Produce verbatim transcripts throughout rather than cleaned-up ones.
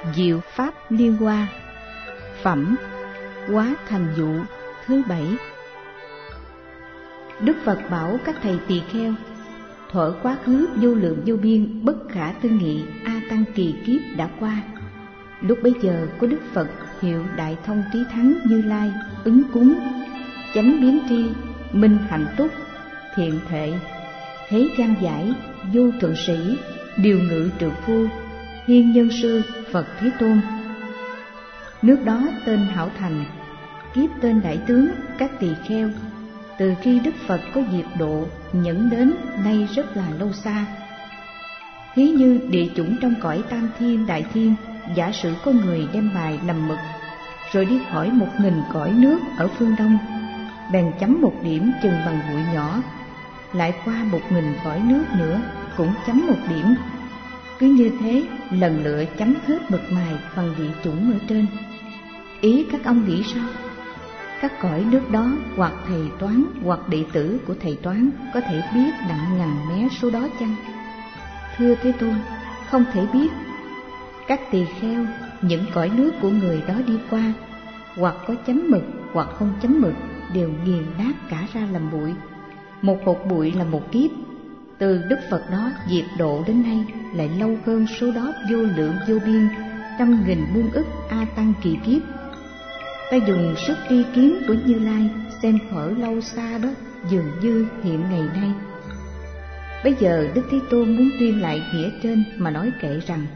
Diệu Pháp Liên Hoa. Phẩm Quá Thành Dụ thứ bảy. Đức Phật bảo các thầy tỳ kheo: thuở quá khứ vô lượng vô biên, bất khả tư nghị a tăng kỳ kiếp đã qua. Lúc bấy giờ có Đức Phật hiệu Đại Thông Trí Thắng Như Lai ứng cúng, chánh biến tri, minh hạnh túc, thiện thệ, thế gian giải, vô thượng sĩ, điều ngự trượng phu, hiên nhân sư Phật Thế Tôn. Nước đó tên Hảo Thành, kiếp tên Đại Tướng, các tỳ kheo. Từ khi Đức Phật có dịp độ nhẫn đến nay rất là lâu xa. Thí như địa chủng trong cõi Tam Thiên Đại Thiên, giả sử có người đem bài làm mực, rồi đi hỏi một nghìn cõi nước ở phương Đông, bèn chấm một điểm chừng bằng bụi nhỏ, lại qua một nghìn cõi nước nữa cũng chấm một điểm. Cứ như thế lần lựa chấm hết mực mài bằng địa chủng ở trên. Ý các ông nghĩ sao? Các cõi nước đó hoặc thầy toán hoặc đệ tử của thầy toán có thể biết đặng ngần mé số đó chăng? Thưa Thế Tôn, không thể biết. Các tỳ kheo, những cõi nước của người đó đi qua, hoặc có chấm mực hoặc không chấm mực, đều nghiền nát cả ra làm bụi. Một hột bụi là một kiếp. Từ Đức Phật đó diệt độ đến nay lại lâu hơn số đó vô lượng vô biên, trăm nghìn muôn ức a tăng kỳ kiếp. Ta dùng sức tri kiến của Như Lai xem thuở lâu xa đó dường như hiện ngày nay. Bây giờ Đức Thế Tôn muốn tuyên lại nghĩa trên mà nói kệ rằng: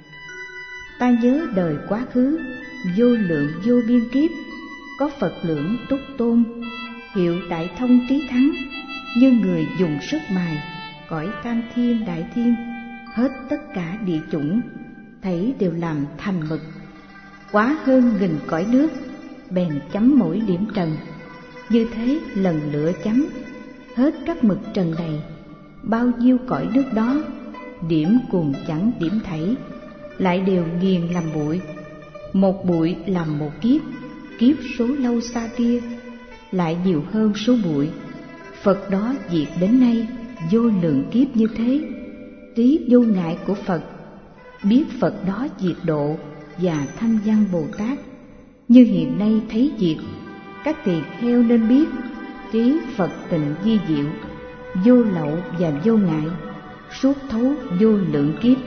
ta nhớ đời quá khứ vô lượng vô biên kiếp, có Phật lưỡng túc tôn, hiệu Đại Thông Trí Thắng, như người dùng sức mài cõi Tam Thiên Đại Thiên, hết tất cả địa chủng, thấy đều làm thành mực. Quá hơn nghìn cõi nước, bèn chấm mỗi điểm trần. Như thế lần lựa chấm hết các mực trần này, bao nhiêu cõi nước đó, điểm cùng chẳng điểm thảy, lại đều nghiền làm bụi. Một bụi làm một kiếp, kiếp số lâu xa kia lại nhiều hơn số bụi. Phật đó diệt đến nay vô lượng kiếp như thế. Trí vô ngại của Phật biết Phật đó diệt độ và Thanh Văn Bồ Tát như hiện nay thấy diệt. Các tỳ kheo nên biết trí Phật tịnh vi diệu, vô lậu và vô ngại, suốt thấu vô lượng kiếp.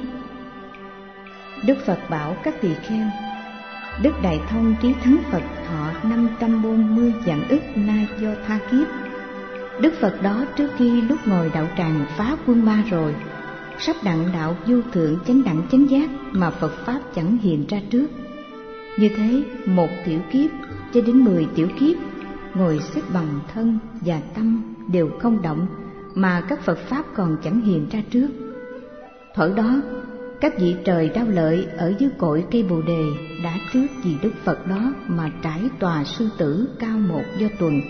Đức Phật bảo các tỳ kheo: Đức Đại Thông Trí Thắng Phật thọ năm trăm bốn mươi vạn ức na do tha kiếp. Đức Phật đó trước khi lúc ngồi đạo tràng phá quân ma rồi, sắp đặng đạo vô thượng chánh đẳng chánh giác mà Phật Pháp chẳng hiện ra trước. Như thế một tiểu kiếp cho đến mười tiểu kiếp, ngồi xếp bằng thân và tâm đều không động, mà các Phật Pháp còn chẳng hiện ra trước. Thuở đó các vị trời đau lợi ở dưới cội cây Bồ Đề đã trước vì Đức Phật đó mà trải tòa sư tử cao một do tuần.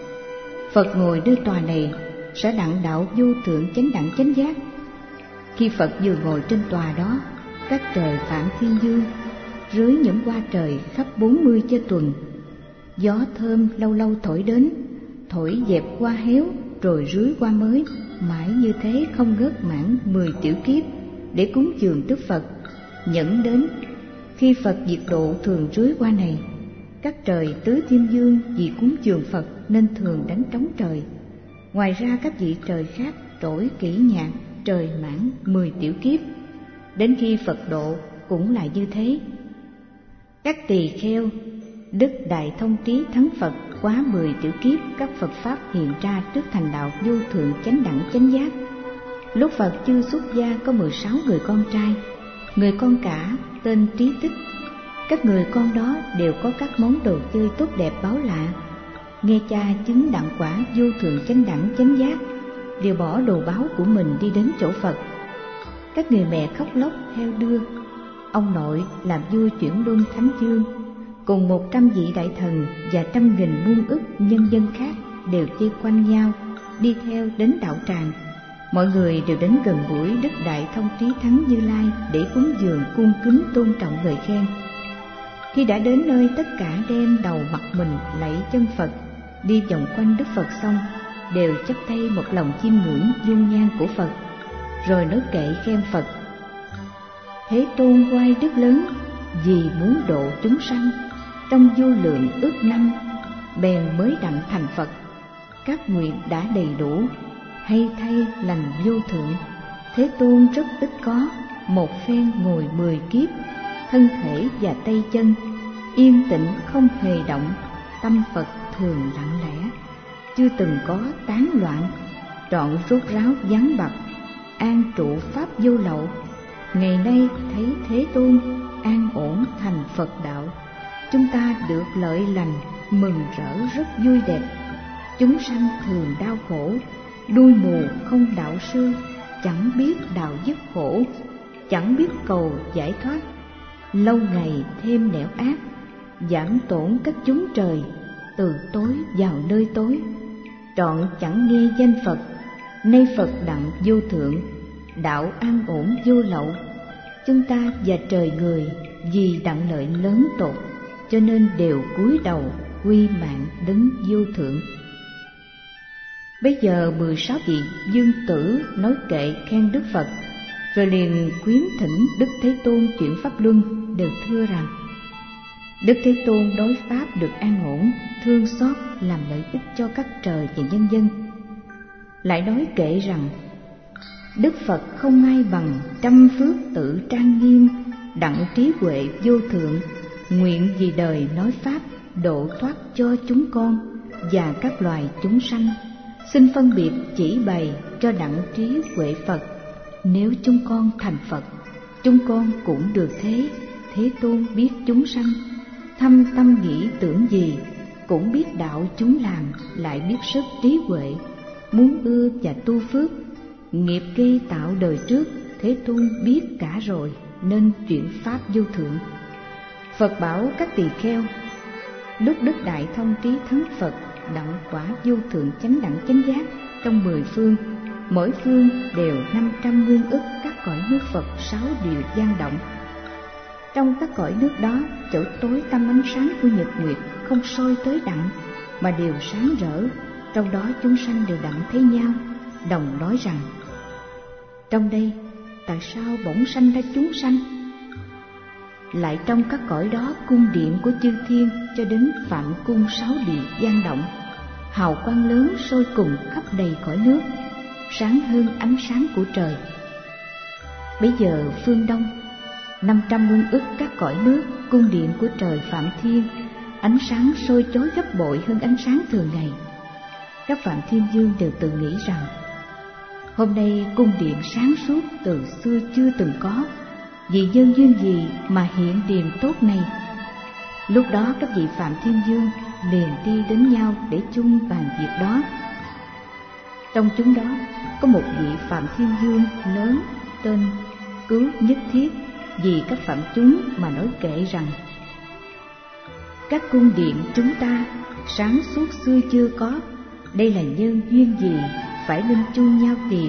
Phật ngồi nơi tòa này sẽ đặng đạo vô thượng chánh đẳng chánh giác. Khi Phật vừa ngồi trên tòa đó, các trời Phạm Thiên Dương rưới những hoa trời khắp bốn mươi cho tuần. Gió thơm lâu lâu thổi đến, thổi dẹp hoa héo rồi rưới hoa mới, mãi như thế không ngớt mãn mười tiểu kiếp để cúng dường Đức Phật. Nhẫn đến khi Phật diệt độ thường rưới hoa này, các trời tứ thiên dương vì cúng dường Phật nên thường đánh trống trời. Ngoài ra các vị trời khác trỗi kỹ nhạc trời mãn mười tiểu kiếp. Đến khi Phật độ cũng là như thế. Các tỳ kheo, Đức Đại Thông Trí Thắng Phật quá mười tiểu kiếp, các Phật Pháp hiện ra trước thành đạo vô thượng chánh đẳng chánh giác. Lúc Phật chưa xuất gia có mười sáu người con trai, người con cả tên Trí Tích. Các người con đó đều có các món đồ chơi tốt đẹp báu lạ. Nghe cha chứng đặng quả vô thượng chánh đẳng chánh giác, đều bỏ đồ báu của mình đi đến chỗ Phật. Các người mẹ khóc lóc theo đưa. Ông nội làm vua chuyển luân thánh dương, cùng một trăm vị đại thần và trăm nghìn muôn ức nhân dân khác đều vây quanh nhau đi theo đến đạo tràng. Mọi người đều đến gần gũi Đức Đại Thông Trí Thắng Như Lai để cúng dường cung kính tôn trọng lời khen. Khi đã đến nơi, tất cả đem đầu mặt mình lạy chân Phật, đi vòng quanh Đức Phật xong, đều chắp tay một lòng chiêm ngưỡng dung nhan của Phật, rồi nói kệ khen Phật: Thế Tôn oai đức lớn, vì muốn độ chúng sanh trong vô lượng ước năm, bèn mới đặng thành Phật. Các nguyện đã đầy đủ, hay thay lành vô thượng. Thế Tôn rất ít có, một phen ngồi mười kiếp, thân thể và tay chân yên tĩnh không hề động, tâm Phật thường lặng lẽ, chưa từng có tán loạn, trọn rốt ráo vắng bặt, an trụ pháp vô lậu. Ngày nay thấy Thế Tôn an ổn thành Phật đạo, chúng ta được lợi lành, mừng rỡ rất vui đẹp. Chúng sanh thường đau khổ, đuôi mù không đạo sư, chẳng biết đạo dứt khổ, chẳng biết cầu giải thoát. Lâu ngày thêm nẻo ác, giảm tổn các chúng trời, từ tối vào nơi tối, trọn chẳng nghe danh Phật. Nay Phật đặng vô thượng, đạo an ổn vô lậu. Chúng ta và trời người vì đặng lợi lớn tột, cho nên đều cúi đầu quy mạng đấng vô thượng. Bây giờ mười sáu vị dương tử nói kệ khen Đức Phật, rồi liền khuyến thỉnh Đức Thế Tôn chuyển pháp luân, đều thưa rằng: Đức Thế Tôn đối pháp được an ổn, thương xót làm lợi ích cho các trời và nhân dân. Lại nói kệ rằng: Đức Phật không ai bằng, trăm phước tự trang nghiêm, đặng trí huệ vô thượng, nguyện vì đời nói pháp, độ thoát cho chúng con và các loài chúng sanh. Xin phân biệt chỉ bày cho đặng trí huệ Phật. Nếu chúng con thành Phật, chúng con cũng được thế. Thế Tôn biết chúng sanh thâm tâm nghĩ tưởng gì, cũng biết đạo chúng làm, lại biết sức trí huệ, muốn ưa và tu phước. Nghiệp gây tạo đời trước, Thế Tôn biết cả rồi, nên chuyển pháp vô thượng. Phật bảo các tỳ kheo: Lúc Đức Đại Thông Trí Thắng Phật đặng quả vô thượng chánh đẳng chánh giác trong mười phương, mỗi phương đều năm trăm nguyên ức các cõi nước Phật sáu điều gian động. Trong các cõi nước đó, chỗ tối tăm ánh sáng của nhật nguyệt không soi tới đặng, mà đều sáng rỡ. Trong đó chúng sanh đều đặng thấy nhau, đồng nói rằng: Trong đây tại sao bỗng sanh ra chúng sanh? Lại trong các cõi đó, cung điện của chư thiên cho đến phạm cung sáu địa gian động, hào quang lớn sôi cùng khắp đầy cõi nước, sáng hơn ánh sáng của trời. Bây giờ phương đông, năm trăm muôn ức các cõi nước, cung điện của trời phạm thiên, ánh sáng sôi chói gấp bội hơn ánh sáng thường ngày. Các phạm thiên vương đều tự nghĩ rằng: Hôm nay cung điện sáng suốt từ xưa chưa từng có, vì nhân duyên gì mà hiện điềm tốt này? Lúc đó các vị phạm thiên vương liền đi đến nhau để chung bàn việc đó. Trong chúng đó có một vị phạm thiên vương lớn tên Cứu Nhất Thiết, vì các phạm chúng mà nói kệ rằng: Các cung điện chúng ta sáng suốt xưa chưa có, đây là nhân duyên gì phải lên chung nhau tìm?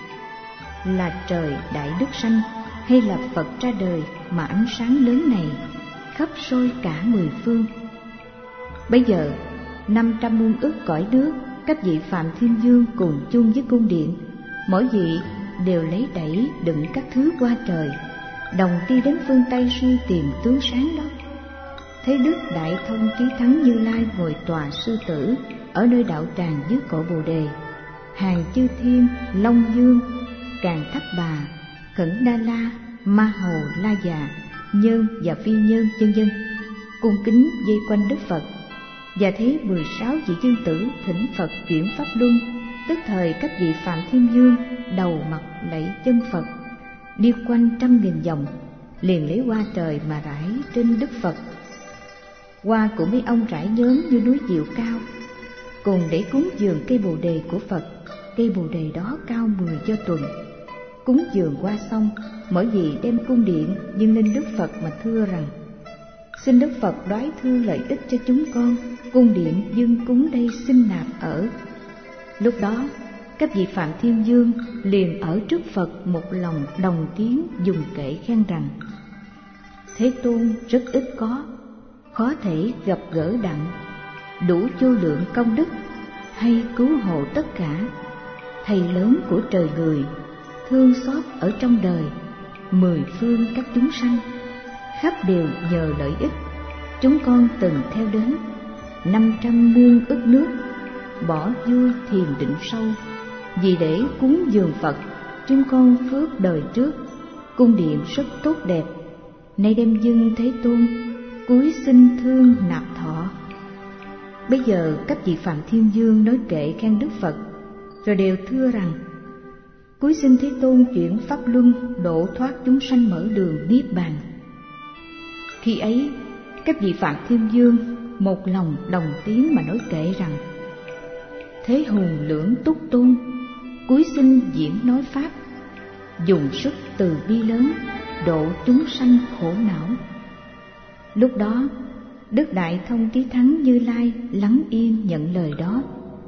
Là trời đại đức sanh hay là Phật ra đời mà ánh sáng lớn này khắp sôi cả mười phương? Bây giờ năm trăm muôn ức cõi nước, các vị phạm thiên vương cùng chung với cung điện, mỗi vị đều lấy đẩy đựng các thứ qua trời, đồng đi đến phương Tây suy tìm tướng sáng đó. Thấy Đức Đại Thông Trí Thắng Như Lai ngồi tòa sư tử ở nơi đạo tràng dưới cội Bồ Đề, hàng chư thiên, Long Dương, Càn Thắt Bà, Khẩn Đa La, Ma Hầu La Già, Nhân và Phi Nhân vân vân cung kính vây quanh Đức Phật. Và thấy mười sáu vị dương tử thỉnh Phật chuyển pháp luân, tức thời các vị phạm thiên vương đầu mặt lạy chân Phật, đi quanh trăm nghìn vòng, liền lấy hoa trời mà rải trên Đức Phật. Hoa của mấy ông rải nhóm như núi diệu cao, cùng để cúng dường cây bồ đề của Phật. Cây bồ đề đó cao mười do tuần. Cúng dường qua xong, mỗi vị đem cung điện dâng lên Đức Phật mà thưa rằng: Xin Đức Phật đoái thương lợi ích cho chúng con, cung điện dâng cúng đây xin nạp ở. Lúc đó các vị phạm thiên vương liền ở trước Phật một lòng đồng tiếng dùng kệ khen rằng: Thế Tôn rất ít có, khó thể gặp gỡ đặng, đủ vô lượng công đức, hay cứu hộ tất cả. Thầy lớn của trời người, thương xót ở trong đời, mười phương các chúng sanh. khắp đều nhờ lợi ích. Chúng con từng theo đến năm trăm muôn ức nước, bỏ vui thiền định sâu, vì để cúng dường Phật. Chúng con phước đời trước, cung điện rất tốt đẹp, nay đem dâng Thế Tôn, cúi xin thương nạp thọ. Bây giờ các vị Phạm Thiên Vương nói kệ khen Đức Phật, rồi đều thưa rằng: cúi xin Thế Tôn chuyển pháp luân, độ thoát chúng sanh mở đường niết bàn. Khi ấy các vị Phạm Thiên Vương một lòng đồng tiếng mà nói kệ rằng: Thế Hùng Lưỡng Túc Tôn, cúi xin diễn nói pháp, dùng sức từ bi lớn, độ chúng sanh khổ não. Lúc đó Đức Đại Thông Trí Thắng Như Lai lắng yên nhận lời đó.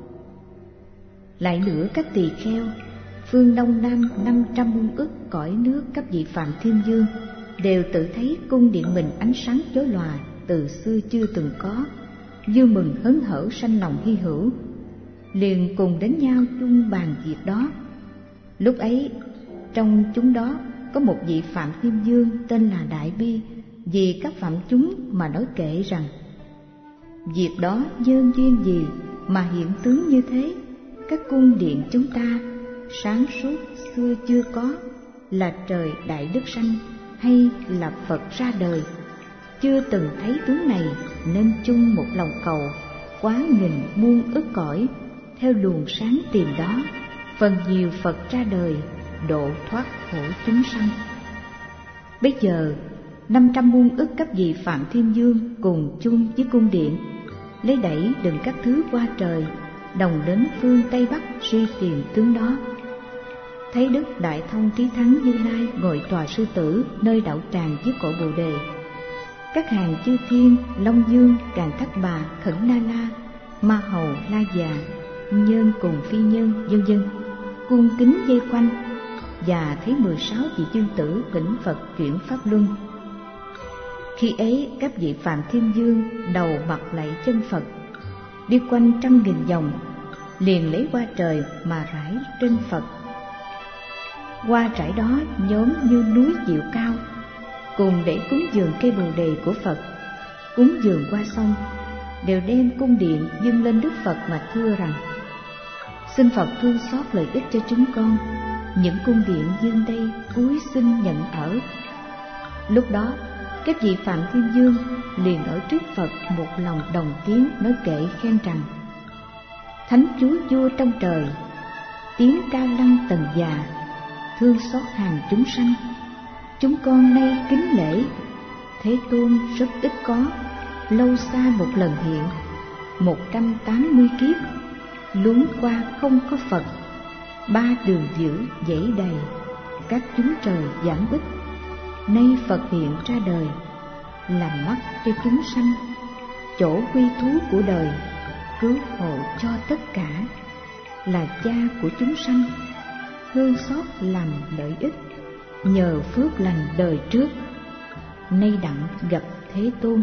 Lại nữa các tỳ kheo phương Đông Nam năm trăm muôn ức cõi nước các vị Phạm Thiên Vương đều tự thấy cung điện mình ánh sáng chói lòa từ xưa chưa từng có, vui mừng hớn hở sanh lòng hy hữu, liền cùng đến nhau chung bàn việc đó. Lúc ấy trong chúng đó có một vị Phạm Thiên Vương tên là Đại Bi, vì các phạm chúng mà nói kệ rằng: việc đó nhân duyên gì mà hiện tướng như thế? Các cung điện chúng ta sáng suốt xưa chưa có, là trời đại đức sanh hay là Phật ra đời, chưa từng thấy tướng này, nên chung một lòng cầu quá nghìn muôn ức cõi, theo luồng sáng tìm đó, phần nhiều Phật ra đời, độ thoát khổ chúng sanh. Bây giờ năm trăm muôn ức các vị Phạm Thiên Vương cùng chung với cung điện, lấy đẩy đừng các thứ qua trời, đồng đến phương Tây Bắc suy tìm tướng đó. Thấy Đức Đại Thông Trí Thắng Như Lai ngồi tòa sư tử nơi đạo tràng dưới cội Bồ Đề, các hàng chư thiên, Long Dương, Càn Thác Bà, Khẩn Na La, Ma Hầu, La Già, nhân cùng phi nhân, vân vân cung kính vây quanh, và thấy mười sáu vị dương tử thỉnh Phật chuyển pháp luân. Khi ấy các vị Phạm Thiên Vương đầu mặt lạy chân Phật, đi quanh trăm nghìn vòng, liền lấy hoa trời mà rải trên Phật. Hoa rải đó nhóm như núi Diệu Cao, cùng để cúng dường cây Bồ Đề của Phật. Cúng dường qua xong, đều đem cung điện dâng lên Đức Phật mà thưa rằng: xin Phật thương xót lợi ích cho chúng con, những cung điện dâng đây cúi xin nhận ở. Lúc đó các vị Phạm Thiên Vương liền ở trước Phật một lòng đồng tiếng nói kệ khen rằng: Thánh Chúa vua trong trời, tiếng cao lăng tầng già, thương xót hàng chúng sanh, chúng con nay kính lễ. Thế Tôn rất ít có, lâu xa một lần hiện, một trăm tám mươi kiếp luống qua không có Phật. Ba đường giữ dãy đầy, các chúng trời giảng bích, nay Phật hiện ra đời, làm mắt cho chúng sanh, chỗ quy thú của đời, cứu hộ cho tất cả, là cha của chúng sanh, thương xót làm lợi ích, nhờ phước lành đời trước, nay đặng gặp Thế Tôn.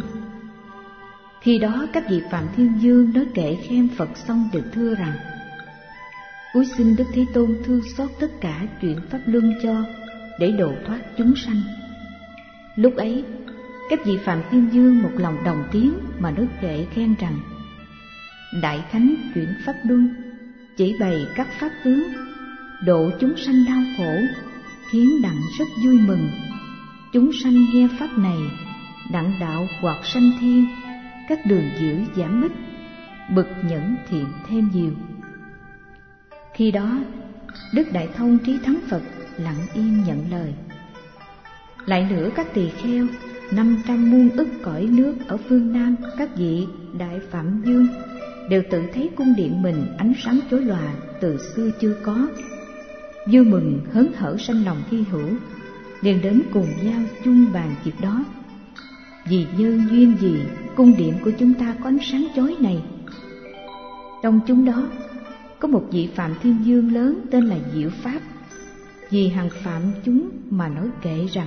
Khi đó các vị Phạm Thiên Vương nói kệ khen Phật xong được thưa rằng: cúi xin Đức Thế Tôn thương xót tất cả chuyển pháp luân cho, để độ thoát chúng sanh. Lúc ấy các vị Phạm Thiên Vương một lòng đồng tiếng mà nói kệ khen rằng: Đại Thánh chuyển pháp luân, chỉ bày các pháp tướng, độ chúng sanh đau khổ, khiến đặng rất vui mừng. Chúng sanh nghe pháp này, đặng đạo hoặc sanh thiên, các đường giữ giảm bích, bực nhẫn thiện thêm nhiều. Khi đó Đức Đại Thông Trí Thắng Phật lặng yên nhận lời. Lại nữa các tỳ kheo năm trăm muôn ức cõi nước ở phương Nam các vị Đại Phạm Vương đều tự thấy cung điện mình ánh sáng chói lòa từ xưa chưa có, vui mừng hớn hở sanh lòng hy hữu, liền đến cùng nhau chung bàn việc đó. Vì nhân duyên gì cung điện của chúng ta có ánh sáng chói này? Trong chúng đó có một vị Phạm Thiên Vương lớn tên là Diệu Pháp, vì hằng phạm chúng mà nói kệ rằng: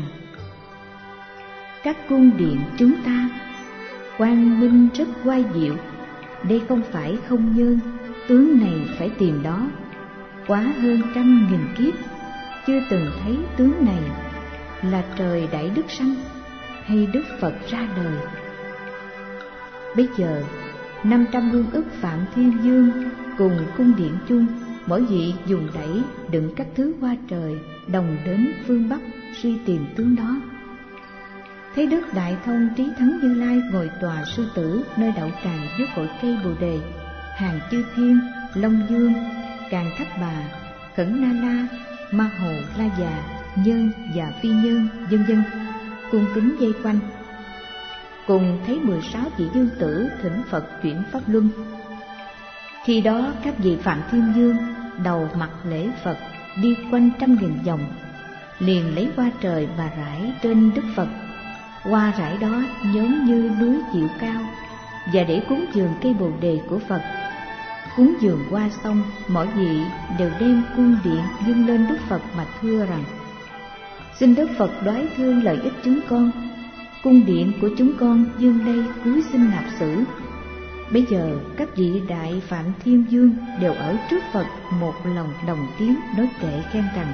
các cung điện chúng ta quang minh rất oai diệu, đây không phải không nhân, tướng này phải tìm đó. Quá hơn trăm nghìn kiếp chưa từng thấy tướng này, là trời đại đức sanh hay Đức Phật ra đời. Bây giờ năm trăm hương ức Phạm Thiên Dương cùng cung điện chung, mỗi vị dùng đẩy đựng các thứ hoa trời, đồng đến phương Bắc suy tìm tướng đó. Thấy Đức Đại Thông Trí Thắng Như Lai ngồi tòa sư tử nơi đậu tràng dưới cội cây Bồ Đề, hàng chư thiên, Long Dương, Càn Thắt Bà, Khẩn Na La, Ma Hồ La Già, Nhân và Phi Nhân, vân vân cung kính vây quanh. Cùng thấy mười sáu vị dương tử thỉnh Phật chuyển pháp luân. Khi đó các vị Phạm Thiên Dương đầu mặt lễ Phật, đi quanh trăm nghìn vòng, liền lấy hoa trời bà rải trên Đức Phật. Hoa rải đó giống như núi Diệu Cao, và để cúng dường cây Bồ Đề của Phật. Cúng dường hoa xong, mỗi vị đều đem cung điện dâng lên Đức Phật mà thưa rằng: xin Đức Phật đoái thương lợi ích chúng con, cung điện của chúng con dâng đây cúi xin nạp xử. Bây giờ các vị đại Phạm Thiên Dương đều ở trước Phật một lòng đồng tiếng nói kệ khen rằng: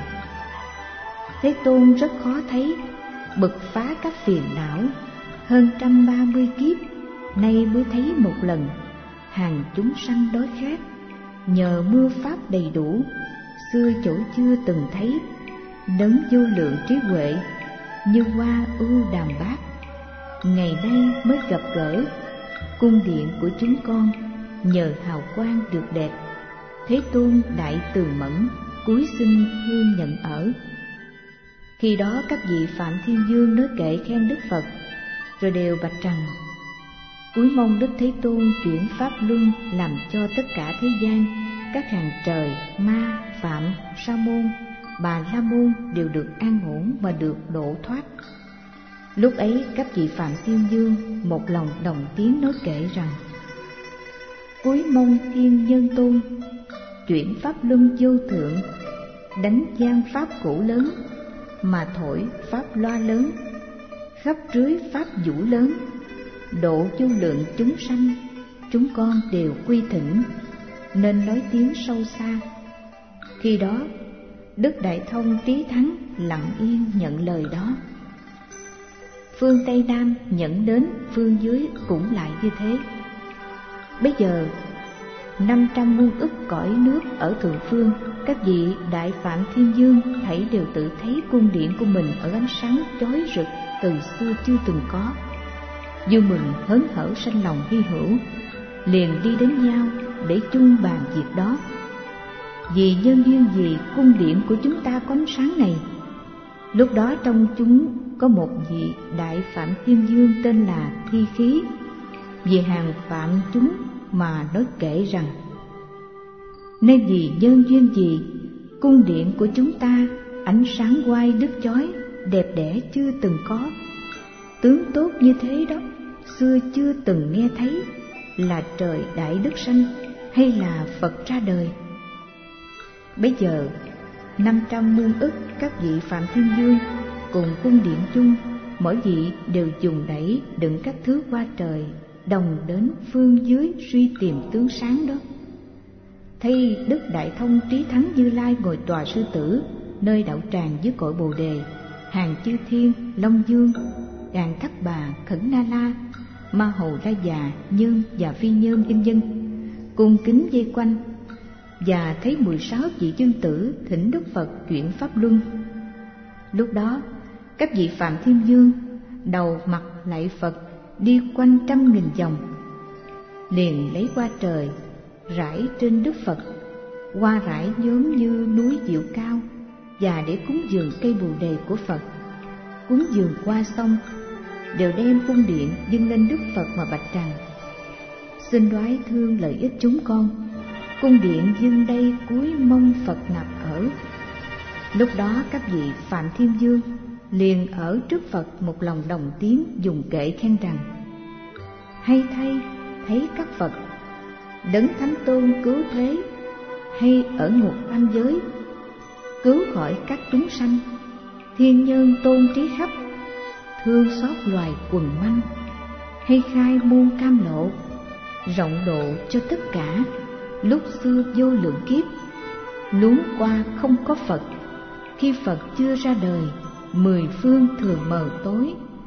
Thế Tôn rất khó thấy, bực phá các phiền não, hơn trăm ba mươi kiếp, nay mới thấy một lần. Hàng chúng sanh đói khát, nhờ mưa pháp đầy đủ, xưa chỗ chưa từng thấy. Đấng vô lượng trí huệ, như hoa ưu đàm bát, ngày nay mới gặp gỡ. Cung điện của chúng con nhờ hào quang được đẹp. Thế Tôn đại tường mẫn, cúi xin hương nhận ở. Khi đó các vị Phạm Thiên Dương nói kệ khen Đức Phật, rồi đều bạch rằng: cúi mong Đức Thế Tôn chuyển pháp luân, làm cho tất cả thế gian, các hàng trời, ma, phạm, sa môn, bà la môn đều được an ổn và được độ thoát. Lúc ấy các vị Phạm Thiên Dương một lòng đồng tiếng nói kệ rằng: cúi mong Thiên Nhân Tôn chuyển pháp luân vô thượng, đánh gian pháp cũ lớn, mà thổi pháp loa lớn, khắp rưới pháp vũ lớn, độ vô lượng chúng sanh. Chúng con đều quy thỉnh, nên nói tiếng sâu xa. Khi đó Đức Đại Thông Trí Thắng lặng yên nhận lời đó. Phương Tây Nam nhận đến, phương dưới cũng lại như thế. Bây giờ năm trăm muôn ức cõi nước ở thượng phương, các vị đại Phạm Thiên Dương thảy đều tự thấy cung điện của mình ở ánh sáng chói rực từ xưa chưa từng có. Vui mừng hớn hở sanh lòng hy hữu, liền đi đến nhau để chung bàn việc đó. Vì nhân duyên gì cung điện của chúng ta có ánh sáng này? Lúc đó trong chúng có một vị đại Phạm Thiên Dương tên là Thi Khí, vì hàng phạm chúng mà nói kệ rằng: nên vì nhân duyên gì cung điện của chúng ta ánh sáng oai đức chói, đẹp đẽ chưa từng có. Tướng tốt như thế đó xưa chưa từng nghe thấy, là trời đại đức sanh hay là Phật ra đời? Bây giờ năm trăm muôn ức các vị Phạm Thiên Dương cùng cung điện chung, mỗi vị đều dùng đẩy đựng các thứ hoa trời, đồng đến phương dưới suy tìm tướng sáng đó. Thấy Đức Đại Thông Trí Thắng Như Lai ngồi tòa sư tử nơi đậu tràng dưới cội Bồ Đề, hàng chư thiên, Long Dương, Càn Thắt Bà, Khẩn Na La, Ma Hầu La Già, Nhân và Phi Nhân vân vân cung kính vây quanh, và thấy mười sáu vị dương tử thỉnh Đức Phật chuyển pháp luân. Lúc đó các vị Phạm Thiên Dương đầu mặt lạy Phật, đi quanh trăm nghìn vòng, liền lấy hoa trời rải trên Đức Phật. Hoa rải giống như núi Diệu Cao, và để cúng dường cây Bồ Đề của Phật. Cúng dường qua xong, đều đem cung điện dâng lên Đức Phật mà bạch rằng: xin đoái thương lợi ích chúng con, cung điện dâng đây cúi mong Phật nạp ở. Lúc đó các vị Phạm Thiên Dương liền ở trước Phật một lòng đồng tiếng dùng kệ khen rằng: hay thay thấy các Phật, đấng Thánh Tôn cứu thế, hay ở ngục tam giới cứu khỏi các chúng sanh. Thiên Nhân Tôn trí khắp, thương xót loài quần manh, hay khai môn cam lộ, rộng độ cho tất cả. Lúc xưa vô lượng kiếp, luống qua không có Phật, khi Phật chưa ra đời, mười phương thường mờ tối.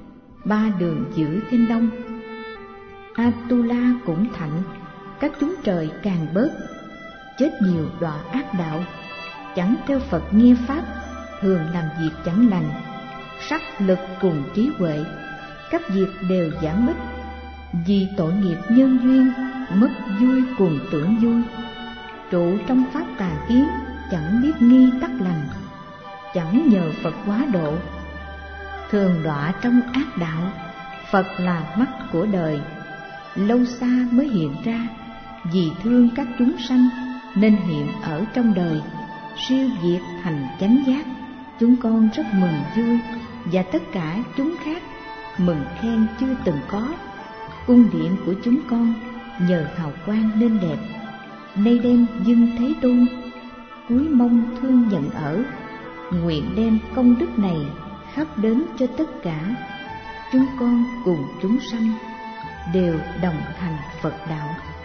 ba đường giữ trên đông. Atula cũng thạnh, các chúng trời càng bớt, chết nhiều đọa ác đạo, chẳng theo Phật nghe pháp, thường làm việc chẳng lành, sắc lực cùng trí huệ, các việc đều giảm bích, vì tội nghiệp nhân duyên, mất vui cùng tưởng vui, trụ trong pháp tà kiến, chẳng biết nghi tắc lành, chẳng nhờ Phật hóa độ, thường đọa trong ác đạo. Phật là mắt của đời, lâu xa mới hiện ra, vì thương các chúng sanh nên hiện ở trong đời, siêu việt thành chánh giác. Chúng con rất mừng vui, và tất cả chúng khác mừng khen chưa từng có. Cung điện của chúng con nhờ hào quang nên đẹp, nay đem dâng Thế Tôn, cúi mong thương nhận ở, nguyện đem công đức này khắp đến cho tất cả chúng con cùng chúng sanh đều đồng thành Phật đạo.